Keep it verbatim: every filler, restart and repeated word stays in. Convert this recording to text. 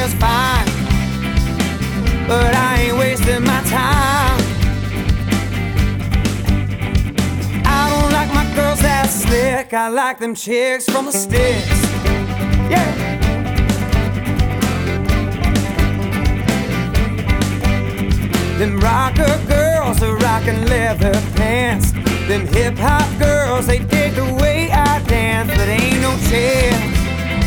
just fine, but I ain't wasting my time. I don't like my girls that slick, I like them chicks from the sticks. Yeah. Them rocker girls are rocking leather pants. Them hip-hop girls, they dig